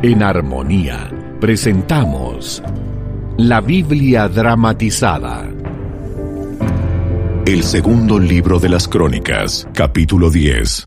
En Armonía presentamos la Biblia dramatizada. El segundo libro de las Crónicas, capítulo 10.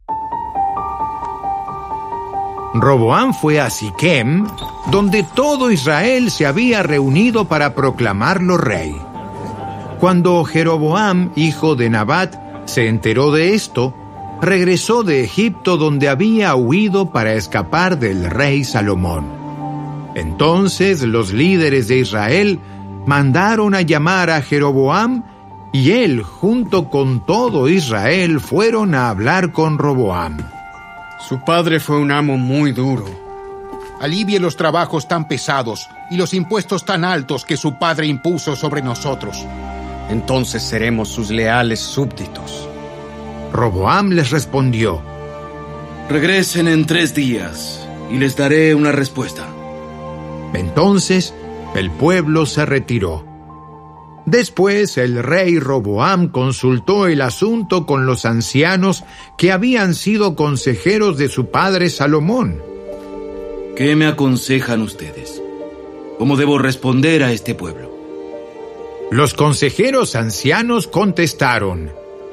Roboam fue a Siquem, donde todo Israel se había reunido para proclamarlo rey. Cuando Jeroboam, hijo de Nabat, se enteró de esto, regresó de Egipto, donde había huido para escapar del rey Salomón. Entonces los líderes de Israel mandaron a llamar a Jeroboam, y él, junto con todo Israel, fueron a hablar con Roboam. Su padre fue un amo muy duro. Alivie los trabajos tan pesados y los impuestos tan altos que su padre impuso sobre nosotros. Entonces seremos sus leales súbditos. Roboam les respondió: Regresen en 3 días y les daré una respuesta. Entonces el pueblo se retiró. Después el rey Roboam consultó el asunto con los ancianos que habían sido consejeros de su padre Salomón. ¿Qué me aconsejan ustedes? ¿Cómo debo responder a este pueblo? Los consejeros ancianos contestaron: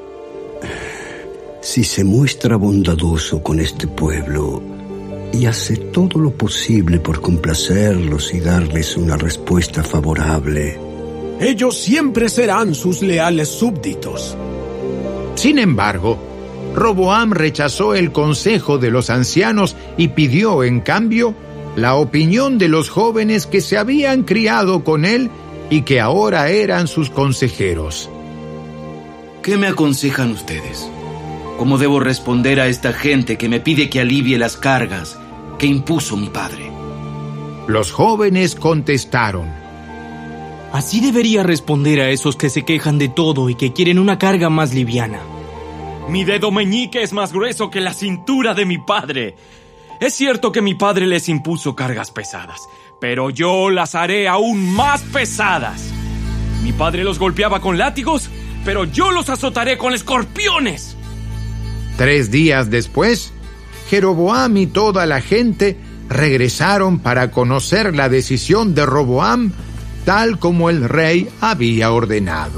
Si se muestra bondadoso con este pueblo y hace todo lo posible por complacerlos y darles una respuesta favorable, ellos siempre serán sus leales súbditos. Sin embargo, Roboam rechazó el consejo de los ancianos y pidió, en cambio, la opinión de los jóvenes que se habían criado con él y que ahora eran sus consejeros. ¿Qué me aconsejan ustedes? ¿Cómo debo responder a esta gente que me pide que alivie las cargas que impuso mi padre? Los jóvenes contestaron: Así debería responder a esos que se quejan de todo y que quieren una carga más liviana. Mi dedo meñique es más grueso que la cintura de mi padre. Es cierto que mi padre les impuso cargas pesadas, pero yo las haré aún más pesadas. Mi padre los golpeaba con látigos, pero yo los azotaré con escorpiones. 3 días después, Jeroboam y toda la gente regresaron para conocer la decisión de Roboam, tal como el rey había ordenado.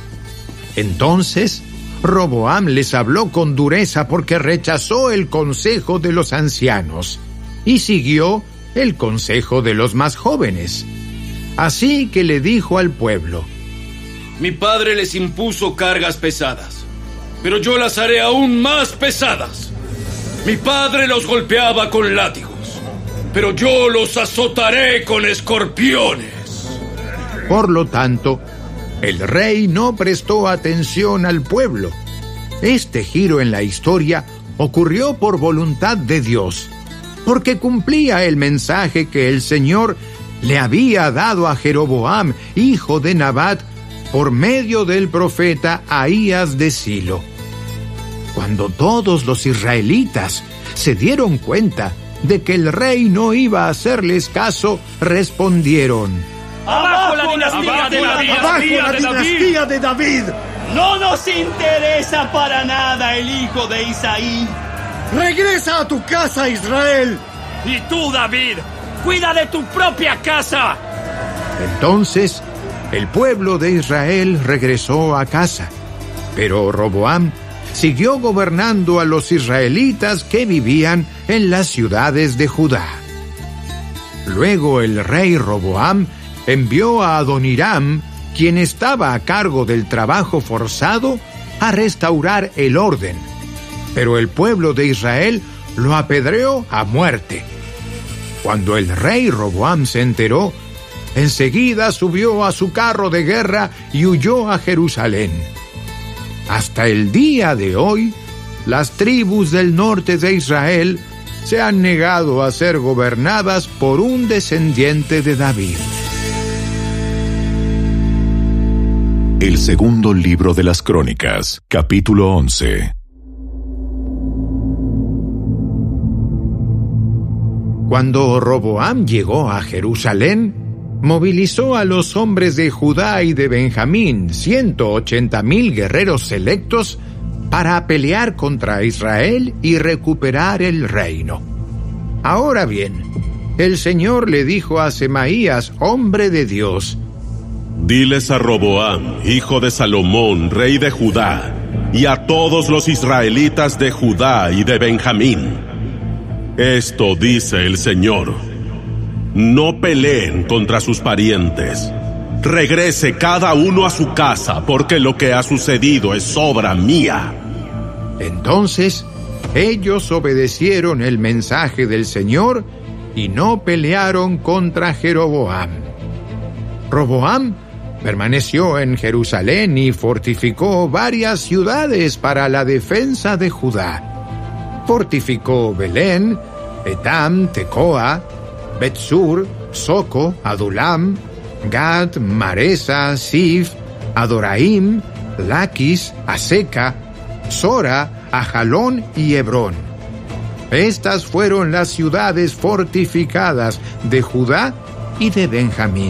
Entonces, Roboam les habló con dureza porque rechazó el consejo de los ancianos y siguió el consejo de los más jóvenes. Así que le dijo al pueblo: Mi padre les impuso cargas pesadas, pero yo las haré aún más pesadas. Mi padre los golpeaba con látigos, pero yo los azotaré con escorpiones. Por lo tanto, el rey no prestó atención al pueblo. Este giro en la historia ocurrió por voluntad de Dios, porque cumplía el mensaje que el Señor le había dado a Jeroboam, hijo de Nabat, por medio del profeta Ahías de Silo. Cuando todos los israelitas se dieron cuenta de que el rey no iba a hacerles caso, respondieron: ¡Abajo la dinastía de David! ¡Abajo la dinastía de David! No nos interesa para nada el hijo de Isaí. ¡Regresa a tu casa, Israel! Y tú, David, cuida de tu propia casa. Entonces, el pueblo de Israel regresó a casa, pero Roboam siguió gobernando a los israelitas que vivían en las ciudades de Judá. Luego el rey Roboam envió a Adoniram, quien estaba a cargo del trabajo forzado, a restaurar el orden. Pero el pueblo de Israel lo apedreó a muerte. Cuando el rey Roboam se enteró, enseguida subió a su carro de guerra y huyó a Jerusalén. Hasta el día de hoy, las tribus del norte de Israel se han negado a ser gobernadas por un descendiente de David. El segundo libro de las Crónicas, capítulo 11. Cuando Roboam llegó a Jerusalén, movilizó a los hombres de Judá y de Benjamín, 180,000 guerreros selectos, para pelear contra Israel y recuperar el reino. Ahora bien, el Señor le dijo a Semaías, hombre de Dios: diles a Roboam, hijo de Salomón, rey de Judá, y a todos los israelitas de Judá y de Benjamín: esto dice el Señor: no peleen contra sus parientes. Regrese cada uno a su casa, porque lo que ha sucedido es obra mía. Entonces, ellos obedecieron el mensaje del Señor y no pelearon contra Jeroboam. Roboam permaneció en Jerusalén y fortificó varias ciudades para la defensa de Judá. Fortificó Belén, Etam, Tecoa, Betsur, Soco, Adulam, Gad, Maresa, Sif, Adoraim, Laquis, Aseca, Sora, Ajalón y Hebrón. Estas fueron las ciudades fortificadas de Judá y de Benjamín.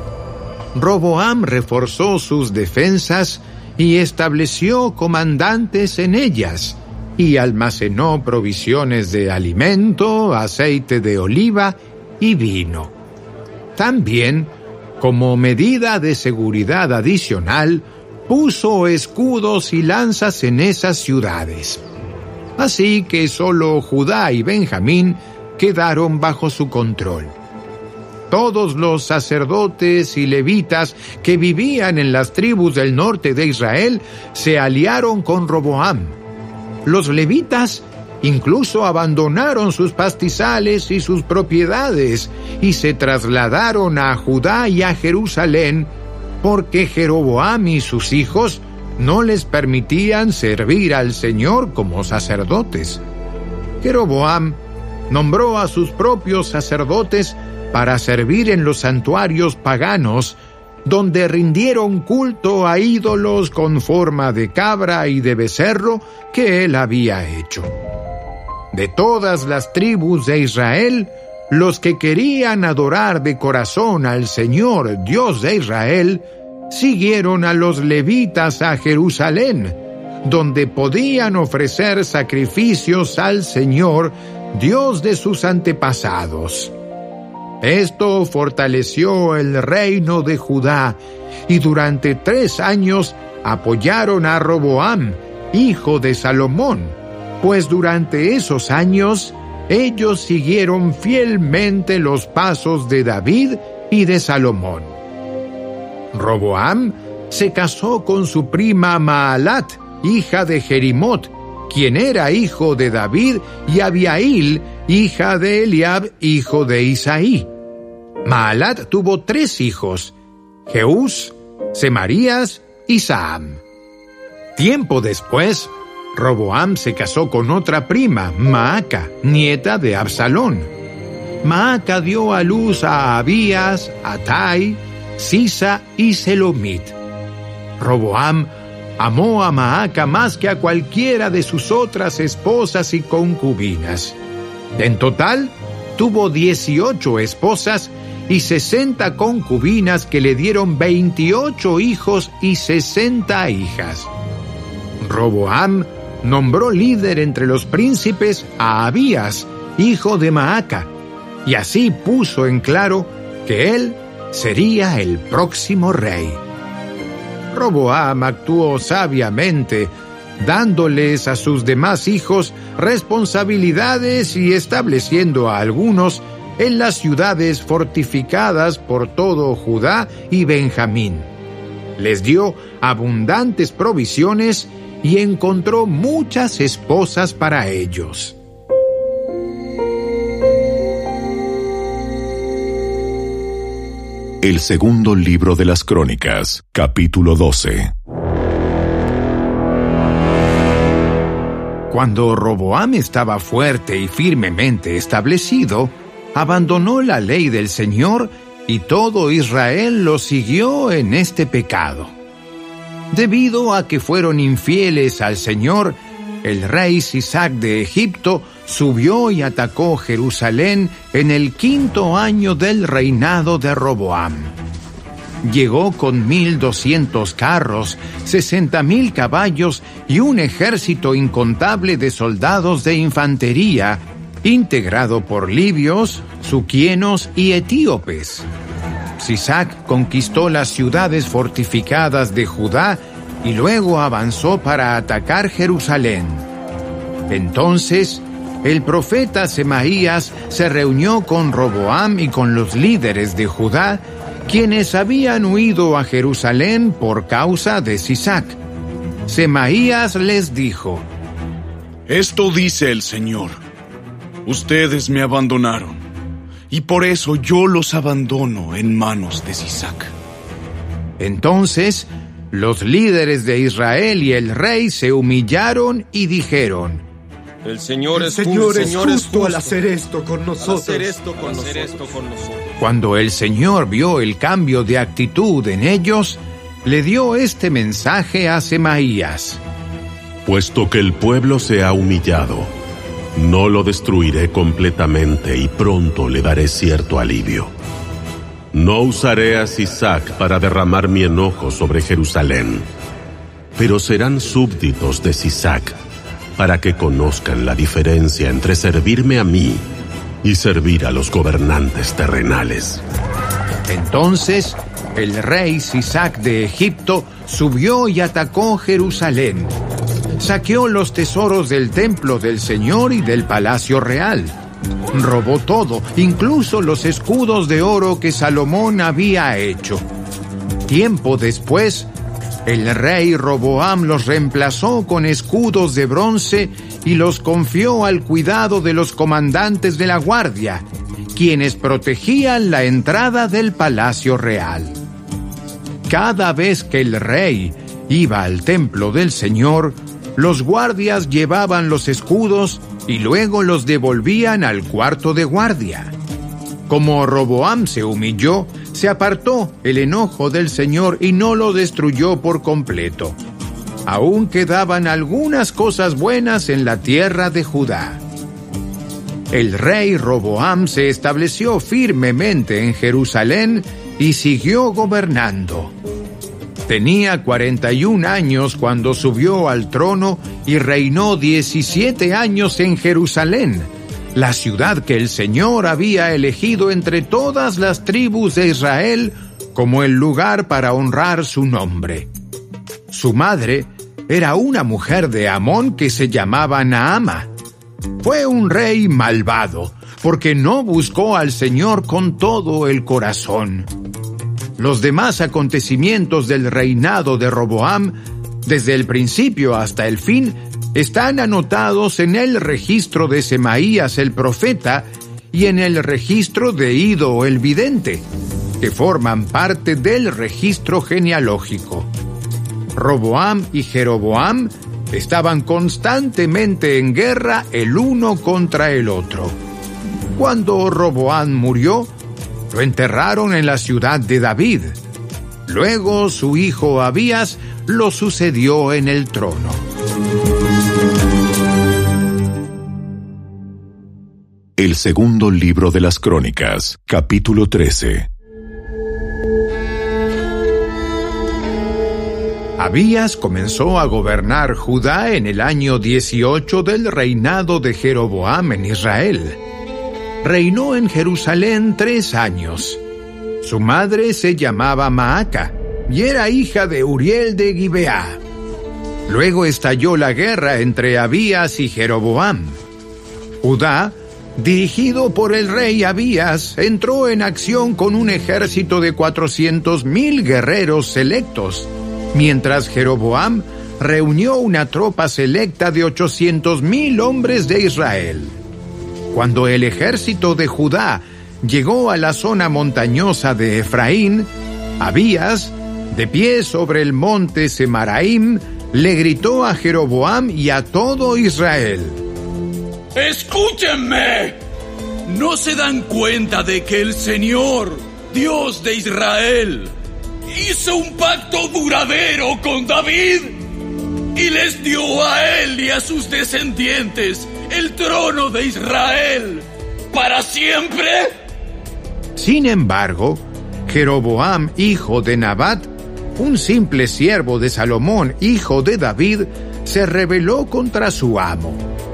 Roboam reforzó sus defensas y estableció comandantes en ellas, y almacenó provisiones de alimento, aceite de oliva y vino. También, como medida de seguridad adicional, puso escudos y lanzas en esas ciudades. Así que solo Judá y Benjamín quedaron bajo su control. Todos los sacerdotes y levitas que vivían en las tribus del norte de Israel se aliaron con Roboam. Los levitas incluso abandonaron sus pastizales y sus propiedades y se trasladaron a Judá y a Jerusalén, porque Jeroboam y sus hijos no les permitían servir al Señor como sacerdotes. Jeroboam nombró a sus propios sacerdotes para servir en los santuarios paganos, donde rindieron culto a ídolos con forma de cabra y de becerro que él había hecho. De todas las tribus de Israel, los que querían adorar de corazón al Señor, Dios de Israel, siguieron a los levitas a Jerusalén, donde podían ofrecer sacrificios al Señor, Dios de sus antepasados. Esto fortaleció el reino de Judá, y durante 3 años apoyaron a Roboam, hijo de Salomón, pues durante esos años ellos siguieron fielmente los pasos de David y de Salomón. Roboam se casó con su prima Maalat, hija de Jerimot, quien era hijo de David, y Abiail, hija de Eliab, hijo de Isaí. Maalat tuvo 3 hijos, Jeús, Semarías y Saam. Tiempo después, Roboam se casó con otra prima, Maaca, nieta de Absalón. Maaca dio a luz a Abías, Atai, Sisa y Selomit. Roboam amó a Maaca más que a cualquiera de sus otras esposas y concubinas. En total, tuvo 18 esposas y 60 concubinas que le dieron 28 hijos y 60 hijas. Roboam nombró líder entre los príncipes a Abías, hijo de Maaca, y así puso en claro que él sería el próximo rey. Roboam actuó sabiamente, dándoles a sus demás hijos responsabilidades y estableciendo a algunos en las ciudades fortificadas por todo Judá y Benjamín. Les dio abundantes provisiones y encontró muchas esposas para ellos. El segundo libro de las Crónicas, capítulo 12. Cuando Roboam estaba fuerte y firmemente establecido, abandonó la ley del Señor y todo Israel lo siguió en este pecado. Debido a que fueron infieles al Señor, el rey Sisac de Egipto subió y atacó Jerusalén en el 5º año del reinado de Roboam. Llegó con 1,200 carros, 60,000 caballos y un ejército incontable de soldados de infantería, integrado por libios, suquienos y etíopes. Sisac conquistó las ciudades fortificadas de Judá y luego avanzó para atacar Jerusalén. Entonces, el profeta Semaías se reunió con Roboam y con los líderes de Judá, quienes habían huido a Jerusalén por causa de Sisac. Semaías les dijo: Esto dice el Señor: ustedes me abandonaron, y por eso yo los abandono en manos de Sisac. Entonces, los líderes de Israel y el rey se humillaron y dijeron: El Señor es justo al hacer esto con nosotros. Cuando el Señor vio el cambio de actitud en ellos, le dio este mensaje a Semaías: Puesto que el pueblo se ha humillado, no lo destruiré completamente y pronto le daré cierto alivio. No usaré a Sisac para derramar mi enojo sobre Jerusalén, pero serán súbditos de Sisac para que conozcan la diferencia entre servirme a mí y servir a los gobernantes terrenales. Entonces, el rey Sisac de Egipto subió y atacó Jerusalén. Saqueó los tesoros del templo del Señor y del palacio real. Robó todo, incluso los escudos de oro que Salomón había hecho. Tiempo después, el rey Roboam los reemplazó con escudos de bronce y los confió al cuidado de los comandantes de la guardia, quienes protegían la entrada del palacio real. Cada vez que el rey iba al templo del Señor, los guardias llevaban los escudos y luego los devolvían al cuarto de guardia. Como Roboam se humilló, se apartó el enojo del Señor y no lo destruyó por completo. Aún quedaban algunas cosas buenas en la tierra de Judá. El rey Roboam se estableció firmemente en Jerusalén y siguió gobernando. Tenía 41 años cuando subió al trono y reinó 17 años en Jerusalén, la ciudad que el Señor había elegido entre todas las tribus de Israel como el lugar para honrar su nombre. Su madre era una mujer de Amón que se llamaba Naama. Fue un rey malvado, porque no buscó al Señor con todo el corazón. Los demás acontecimientos del reinado de Roboam, desde el principio hasta el fin, están anotados en el registro de Semaías el profeta y en el registro de Ido el vidente, que forman parte del registro genealógico. Roboam y Jeroboam estaban constantemente en guerra el uno contra el otro. Cuando Roboam murió, lo enterraron en la ciudad de David. Luego su hijo Abías lo sucedió en el trono. El segundo libro de las Crónicas, capítulo 13. Abías comenzó a gobernar Judá en el año 18 del reinado de Jeroboam en Israel. Reinó en Jerusalén 3 años. Su madre se llamaba Maaca y era hija de Uriel de Gibeá. Luego estalló la guerra entre Abías y Jeroboam. Judá, dirigido por el rey Abías, entró en acción con un ejército de 400,000 guerreros selectos, mientras Jeroboam reunió una tropa selecta de 800,000 hombres de Israel. Cuando el ejército de Judá llegó a la zona montañosa de Efraín, Abías, de pie sobre el monte Semaraim, le gritó a Jeroboam y a todo Israel: ¡Escúchenme! ¿No se dan cuenta de que el Señor, Dios de Israel, hizo un pacto duradero con David y les dio a él y a sus descendientes el trono de Israel para siempre? Sin embargo, Jeroboam, hijo de Nabat, un simple siervo de Salomón, hijo de David, se rebeló contra su amo.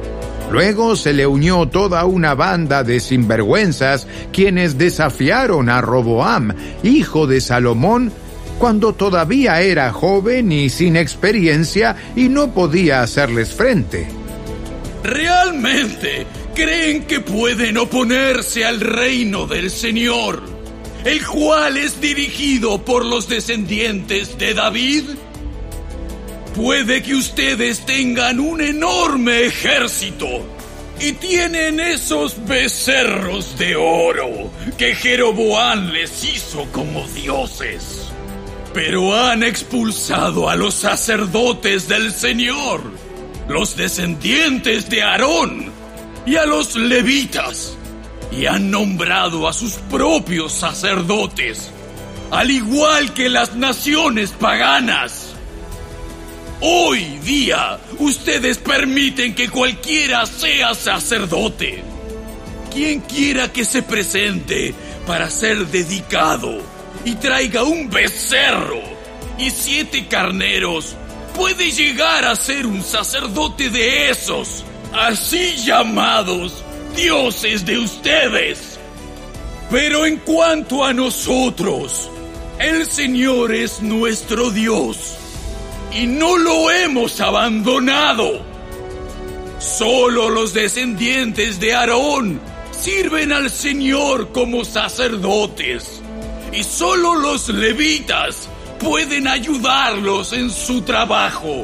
Luego se le unió toda una banda de sinvergüenzas quienes desafiaron a Roboam, hijo de Salomón, cuando todavía era joven y sin experiencia y no podía hacerles frente. ¿Realmente creen que pueden oponerse al reino del Señor, el cual es dirigido por los descendientes de David? Puede que ustedes tengan un enorme ejército y tienen esos becerros de oro que Jeroboam les hizo como dioses, pero han expulsado a los sacerdotes del Señor, los descendientes de Aarón, y a los levitas, y han nombrado a sus propios sacerdotes, al igual que las naciones paganas. Hoy día, ustedes permiten que cualquiera sea sacerdote. Quien quiera que se presente para ser dedicado y traiga un becerro y 7 carneros, puede llegar a ser un sacerdote de esos, así llamados dioses de ustedes. Pero en cuanto a nosotros, el Señor es nuestro Dios y no lo hemos abandonado. Solo los descendientes de Aarón sirven al Señor como sacerdotes, y solo los levitas pueden ayudarlos en su trabajo.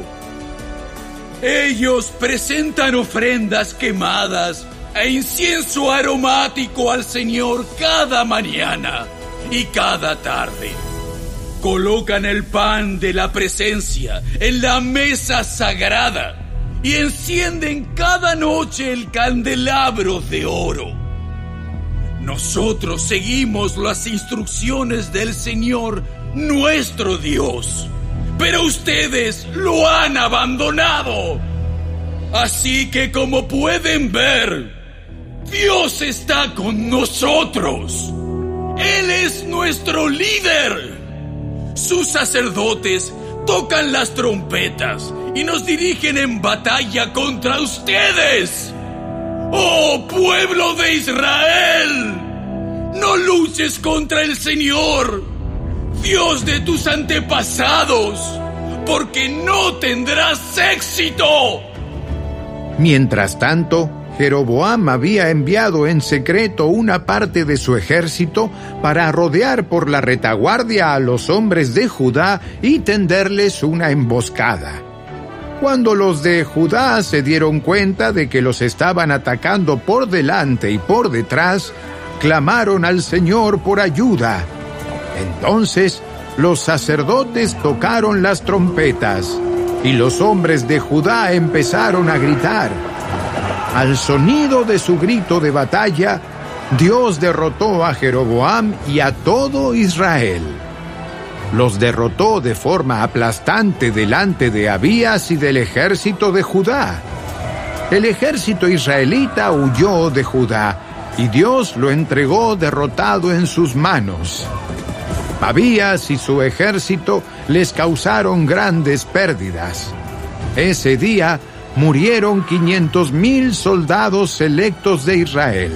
Ellos presentan ofrendas quemadas e incienso aromático al Señor cada mañana y cada tarde. Colocan el pan de la presencia en la mesa sagrada y encienden cada noche el candelabro de oro. Nosotros seguimos las instrucciones del Señor, nuestro Dios, pero ustedes lo han abandonado. Así que, como pueden ver, Dios está con nosotros. Él es nuestro líder. Sus sacerdotes tocan las trompetas y nos dirigen en batalla contra ustedes. ¡Oh, pueblo de Israel! No luches contra el Señor, Dios de tus antepasados, porque no tendrás éxito. Mientras tanto, Jeroboam había enviado en secreto una parte de su ejército para rodear por la retaguardia a los hombres de Judá y tenderles una emboscada. Cuando los de Judá se dieron cuenta de que los estaban atacando por delante y por detrás, clamaron al Señor por ayuda. Entonces, los sacerdotes tocaron las trompetas y los hombres de Judá empezaron a gritar. Al sonido de su grito de batalla, Dios derrotó a Jeroboam y a todo Israel. Los derrotó de forma aplastante delante de Abías y del ejército de Judá. El ejército israelita huyó de Judá y Dios lo entregó derrotado en sus manos. Abías y su ejército les causaron grandes pérdidas. Ese día murieron 500,000 soldados selectos de Israel.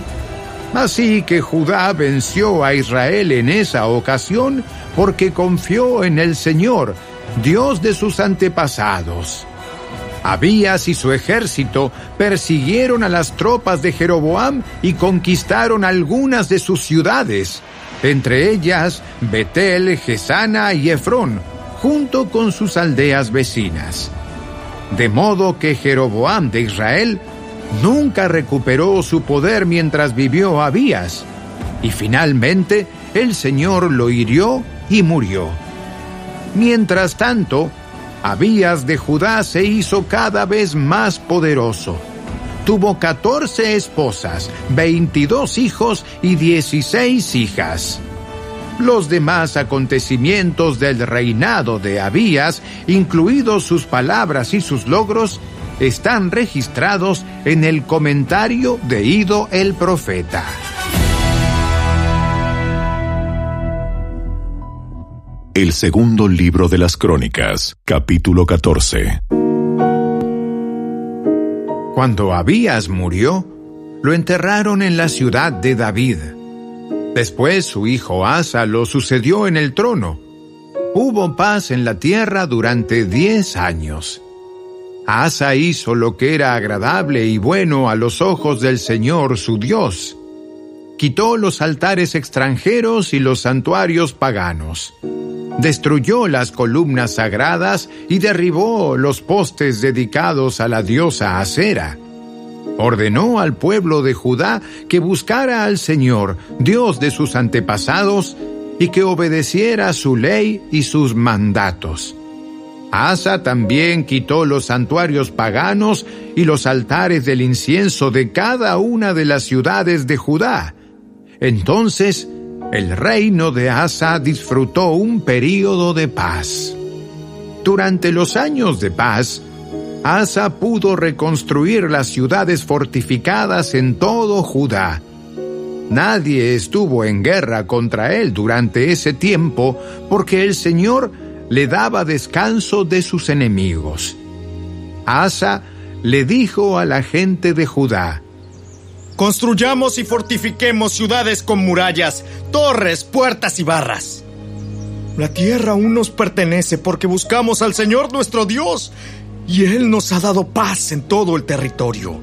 Así que Judá venció a Israel en esa ocasión porque confió en el Señor, Dios de sus antepasados. Abías y su ejército persiguieron a las tropas de Jeroboam y conquistaron algunas de sus ciudades, entre ellas Betel, Gesana y Efrón, junto con sus aldeas vecinas. De modo que Jeroboam de Israel nunca recuperó su poder mientras vivió Abías, y finalmente el Señor lo hirió y murió. Mientras tanto, Abías de Judá se hizo cada vez más poderoso. Tuvo 14 esposas, 22 hijos y 16 hijas. Los demás acontecimientos del reinado de Abías, incluidos sus palabras y sus logros, están registrados en el comentario de Ido el profeta. El segundo libro de las Crónicas, capítulo 14. Cuando Abías murió, lo enterraron en la ciudad de David. Después su hijo Asa lo sucedió en el trono. Hubo paz en la tierra durante 10 años. Asa hizo lo que era agradable y bueno a los ojos del Señor su Dios. Quitó los altares extranjeros y los santuarios paganos. Destruyó las columnas sagradas y derribó los postes dedicados a la diosa Asera. Ordenó al pueblo de Judá que buscara al Señor, Dios de sus antepasados, y que obedeciera su ley y sus mandatos. Asa también quitó los santuarios paganos y los altares del incienso de cada una de las ciudades de Judá. Entonces, el reino de Asa disfrutó un período de paz. Durante los años de paz, Asa pudo reconstruir las ciudades fortificadas en todo Judá. Nadie estuvo en guerra contra él durante ese tiempo porque el Señor le daba descanso de sus enemigos. Asa le dijo a la gente de Judá: construyamos y fortifiquemos ciudades con murallas, torres, puertas y barras. La tierra aún nos pertenece porque buscamos al Señor nuestro Dios, y Él nos ha dado paz en todo el territorio.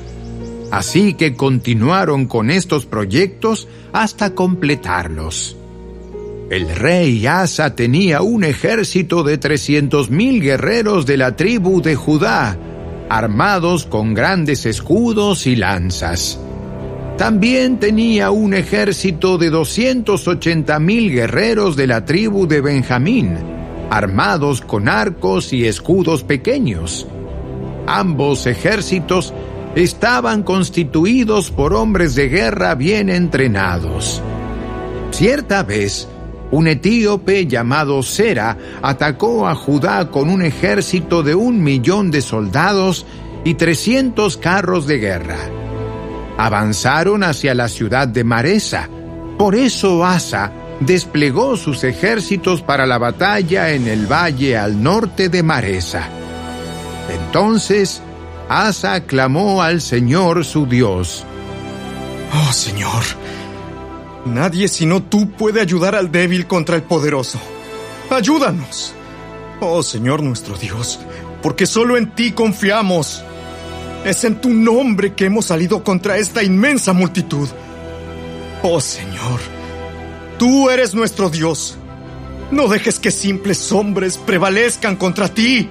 Así que continuaron con estos proyectos hasta completarlos. El rey Asa tenía un ejército de 300,000 guerreros de la tribu de Judá, armados con grandes escudos y lanzas. También tenía un ejército de 280,000 guerreros de la tribu de Benjamín, armados con arcos y escudos pequeños. Ambos ejércitos estaban constituidos por hombres de guerra bien entrenados. Cierta vez, un etíope llamado Sera atacó a Judá con un ejército de 1,000,000 de soldados y 300 carros de guerra. Avanzaron hacia la ciudad de Maresa. Por eso Asa desplegó sus ejércitos para la batalla en el valle al norte de Maresa. Entonces Asa clamó al Señor su Dios: Oh Señor, nadie sino tú puede ayudar al débil contra el poderoso. ¡Ayúdanos! Oh Señor nuestro Dios, porque solo en ti confiamos. Es en tu nombre que hemos salido contra esta inmensa multitud. Oh Señor, tú eres nuestro Dios. No dejes que simples hombres prevalezcan contra ti.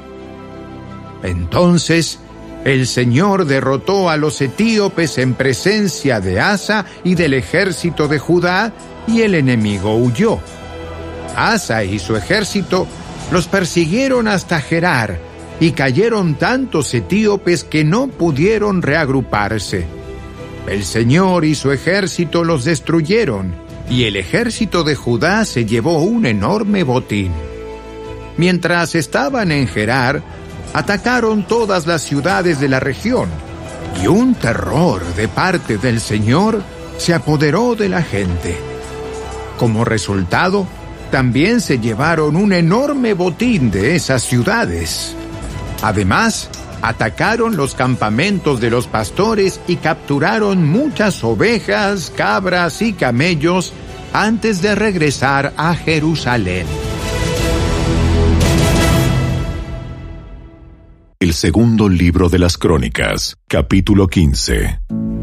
Entonces el Señor derrotó a los etíopes en presencia de Asa y del ejército de Judá, y el enemigo huyó. Asa y su ejército los persiguieron hasta Gerar, y cayeron tantos etíopes que no pudieron reagruparse. El Señor y su ejército los destruyeron, y el ejército de Judá se llevó un enorme botín. Mientras estaban en Gerar, atacaron todas las ciudades de la región, y un terror de parte del Señor se apoderó de la gente. Como resultado, también se llevaron un enorme botín de esas ciudades. Además, atacaron los campamentos de los pastores y capturaron muchas ovejas, cabras y camellos antes de regresar a Jerusalén. El segundo libro de las Crónicas, capítulo 15.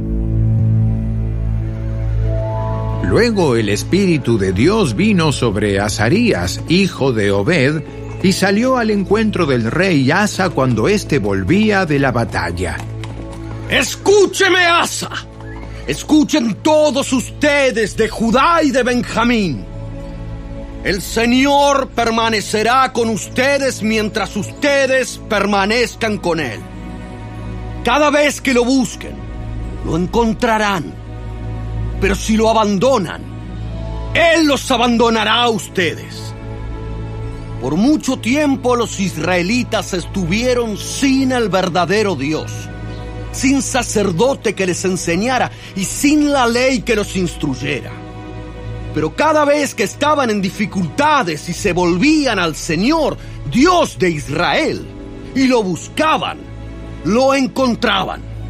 Luego el Espíritu de Dios vino sobre Azarías, hijo de Obed, y salió al encuentro del rey Asa cuando éste volvía de la batalla. ¡Escúcheme, Asa! ¡Escuchen todos ustedes de Judá y de Benjamín! El Señor permanecerá con ustedes mientras ustedes permanezcan con Él. Cada vez que lo busquen, lo encontrarán. Pero si lo abandonan, Él los abandonará a ustedes. Por mucho tiempo los israelitas estuvieron sin el verdadero Dios, sin sacerdote que les enseñara y sin la ley que los instruyera. Pero cada vez que estaban en dificultades y se volvían al Señor, Dios de Israel, y lo buscaban, lo encontraban.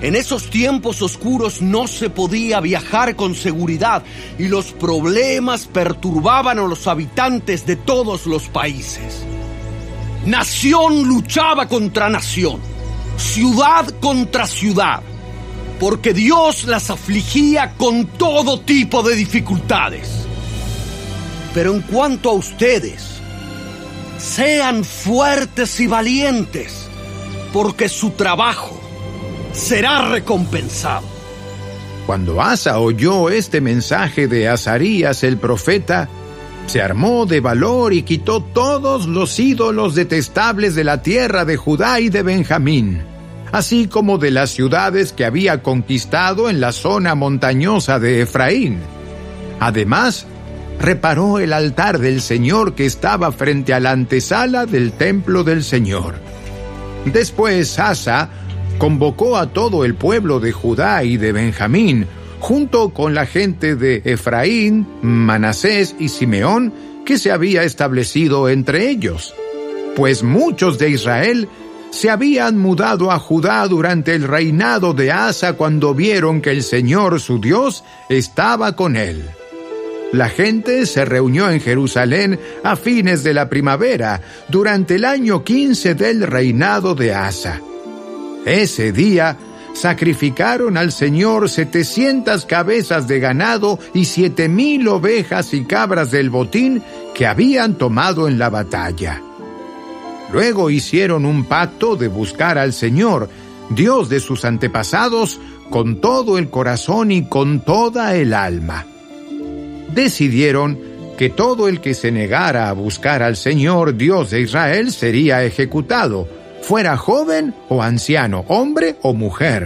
En esos tiempos oscuros no se podía viajar con seguridad y los problemas perturbaban a los habitantes de todos los países. Nación luchaba contra nación, ciudad contra ciudad, porque Dios las afligía con todo tipo de dificultades. Pero en cuanto a ustedes, sean fuertes y valientes, porque su trabajo será recompensado. Cuando Asa oyó este mensaje de Azarías el profeta, se armó de valor y quitó todos los ídolos detestables de la tierra de Judá y de Benjamín, así como de las ciudades que había conquistado en la zona montañosa de Efraín. Además, reparó el altar del Señor que estaba frente a la antesala del templo del Señor. Después Asa convocó a todo el pueblo de Judá y de Benjamín, junto con la gente de Efraín, Manasés y Simeón, que se había establecido entre ellos, pues muchos de Israel se habían mudado a Judá durante el reinado de Asa cuando vieron que el Señor su Dios estaba con él. La gente se reunió en Jerusalén a fines de la primavera, durante el año 15 del reinado de Asa. Ese día sacrificaron al Señor 700 cabezas de ganado y 7,000 ovejas y cabras del botín que habían tomado en la batalla. Luego hicieron un pacto de buscar al Señor, Dios de sus antepasados, con todo el corazón y con toda el alma. Decidieron que todo el que se negara a buscar al Señor, Dios de Israel, sería ejecutado, fuera joven o anciano, hombre o mujer.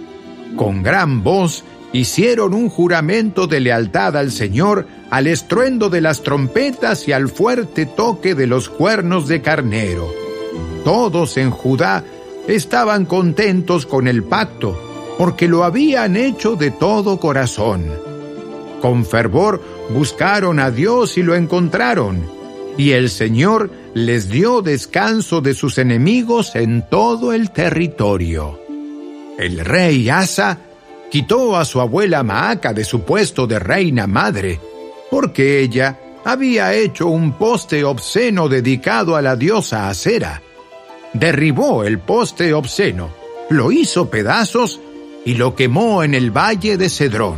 Con gran voz hicieron un juramento de lealtad al Señor al estruendo de las trompetas y al fuerte toque de los cuernos de carnero. Todos en Judá estaban contentos con el pacto, porque lo habían hecho de todo corazón. Con fervor buscaron a Dios y lo encontraron, y el Señor les dio descanso de sus enemigos en todo el territorio. El rey Asa quitó a su abuela Maaca de su puesto de reina madre, porque ella había hecho un poste obsceno dedicado a la diosa Asera. Derribó el poste obsceno, lo hizo pedazos y lo quemó en el valle de Cedrón.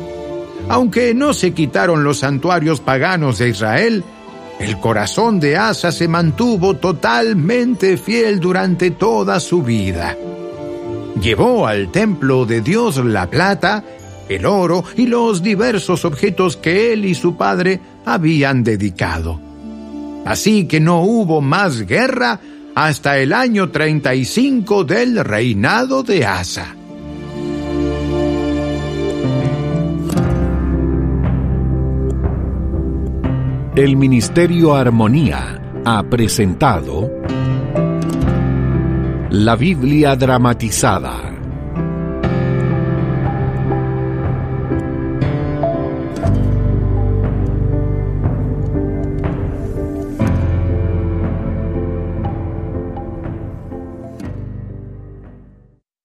Aunque no se quitaron los santuarios paganos de Israel, el corazón de Asa se mantuvo totalmente fiel durante toda su vida. Llevó al templo de Dios la plata, el oro y los diversos objetos que él y su padre habían dedicado. Así que no hubo más guerra hasta el año 35 del reinado de Asa. El Ministerio Armonía ha presentado La Biblia dramatizada.